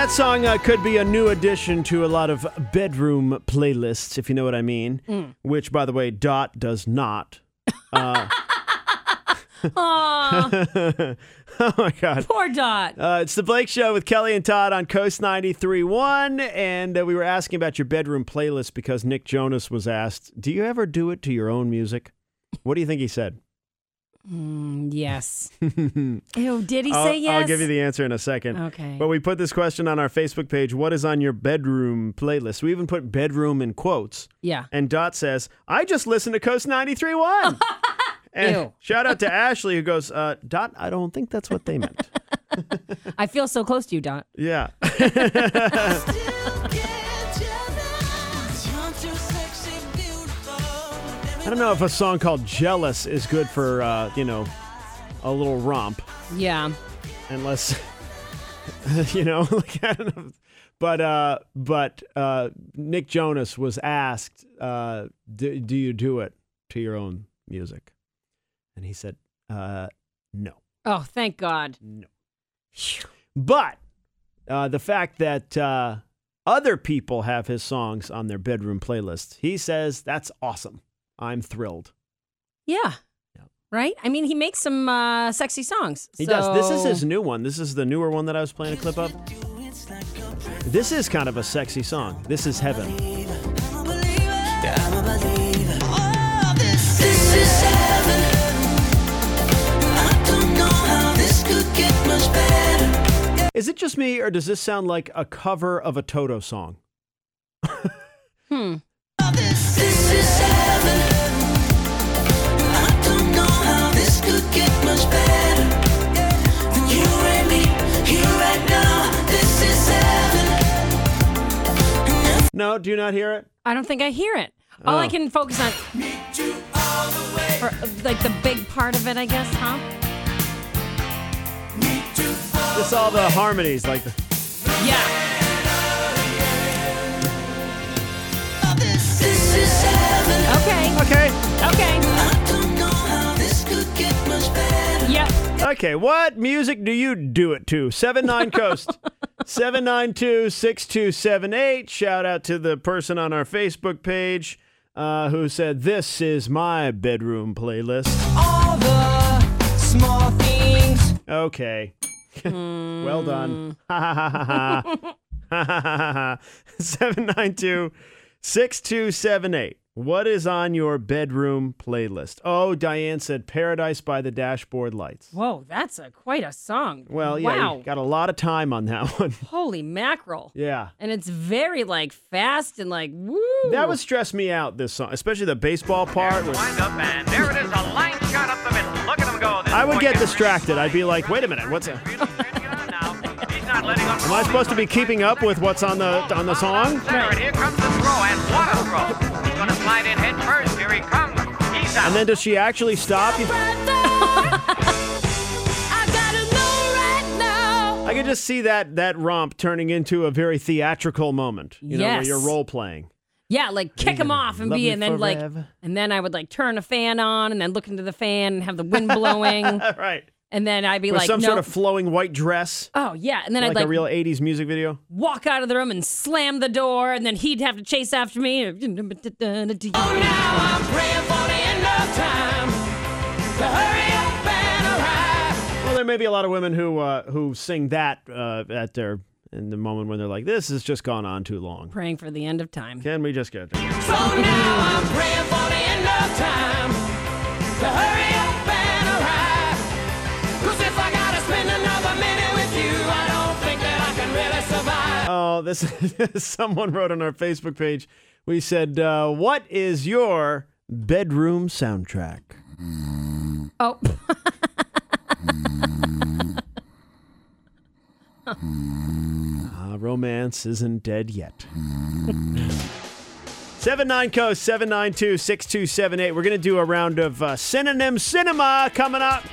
That song could be a new addition to a lot of bedroom playlists, if you know what I mean. Which, by the way, Dot does not. Aw, Oh, my God. poor Dot. It's the Blake Show with Kelly and Todd on Coast 93.1. And we were asking about your bedroom playlist because Nick Jonas was asked, do you ever do it to your own music? What do you think he said? Yes. Ew, did he say yes? I'll give you the answer in a second. Okay. But we put this question on our Facebook page. What is on your bedroom playlist? We even put bedroom in quotes. Yeah. And Dot says, I just listened to Coast 93.1. And Ew. shout out to Ashley who goes, Dot, I don't think that's what they meant. I feel so close to you, Dot. Yeah. I don't know if a song called Jealous is good for, a little romp. Yeah. Unless, like, I don't know. But Nick Jonas was asked, do you do it to your own music? And he said, no. Oh, thank God. No. But the fact that other people have his songs on their bedroom playlist, he says, that's awesome. I'm thrilled. Yeah. Right? I mean, he makes some sexy songs. He does. This is his new one. This is the newer one that I was playing a clip of. This is kind of a sexy song. This is Heaven. Is it just me, or does this sound like a cover of a Toto song? No, do you not hear it? I don't think I hear it. All I can focus on, or, like the big part of it, I guess, huh? It's all the harmonies, like the... Yeah. Okay. Yep. Okay, what music do you do it to? 79 Coast. 792-6278. Shout out to the person on our Facebook page who said, this is my bedroom playlist. All the small things. Okay. Well done. 792-6278. What is on your bedroom playlist? Oh, Diane said Paradise by the Dashboard Lights. Whoa, that's quite a song. Well, yeah, wow. you got a lot of time on that one. Holy mackerel. Yeah. And it's very, fast and, woo. That would stress me out, this song, especially the baseball part. Wind up, and there it is, a line shot up the middle. Look at him go. I would get distracted. I'd be like, wait a minute, what's it? Am I supposed to be keeping up with what's on the song? And here comes the throw, and what a throw. He's going to slide in head first. Here he comes. He's out. And then does she actually stop? I could just see that romp turning into a very theatrical moment. You know, where Yes. you're role playing. Yeah, kick him off and Love me and then forever. and then I would turn a fan on and then look into the fan and have the wind blowing. Right. And then I'd be With like, some no. sort of flowing white dress. Oh, yeah. And then Like I'd a real 80s music video. walk out of the room and slam the door, and then he'd have to chase after me. Oh, now I'm praying for the end of time. To hurry up and arrive. Well, there may be a lot of women who sing that in the moment when they're like, this has just gone on too long. Praying for the end of time. Can we just get there? So now I'm praying for the end of time. To hurry up and arrive. 'Cause if I gotta spend another minute with you, I don't think that I can really survive. Oh, this someone wrote on our Facebook page. We said, what is your bedroom soundtrack? Oh. Romance isn't dead yet. 79 Coast, 792-6278. We're going to do a round of Synonym Cinema coming up.